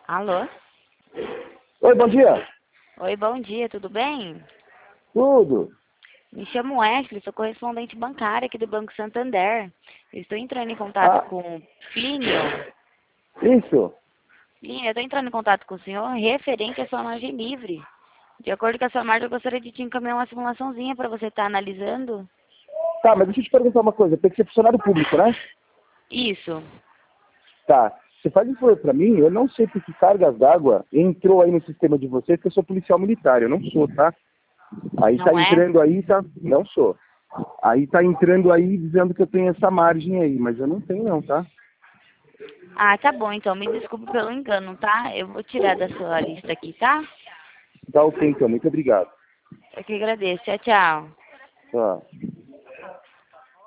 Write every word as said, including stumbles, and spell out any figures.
Alô? Oi, bom dia. Oi, bom dia, tudo bem? Tudo. Me chamo Ashley, sou correspondente bancária aqui do Banco Santander. Eu estou entrando em contato Ah, com o Plínio. isso. Plínio, eu estou entrando em contato com o senhor referente à sua margem livre. De acordo com a sua margem, eu gostaria de te encaminhar uma simulaçãozinha para você estar analisando. Tá, mas deixa eu te perguntar uma coisa. Tem que ser funcionário público, né? Isso. Tá. Você faz um favor pra mim? Eu não sei por que cargas d'água entrou aí no sistema de vocês, porque eu sou policial militar. Eu não sou, tá? Aí tá Não é? entrando aí, tá? Não sou. Aí tá entrando aí dizendo que eu tenho essa margem aí, mas eu não tenho não, tá? Ah, tá bom, então me desculpe pelo engano, tá? Eu vou tirar da sua lista aqui, tá? Tá ok, então. Muito obrigado. Eu que agradeço. Tchau, tchau. Tá.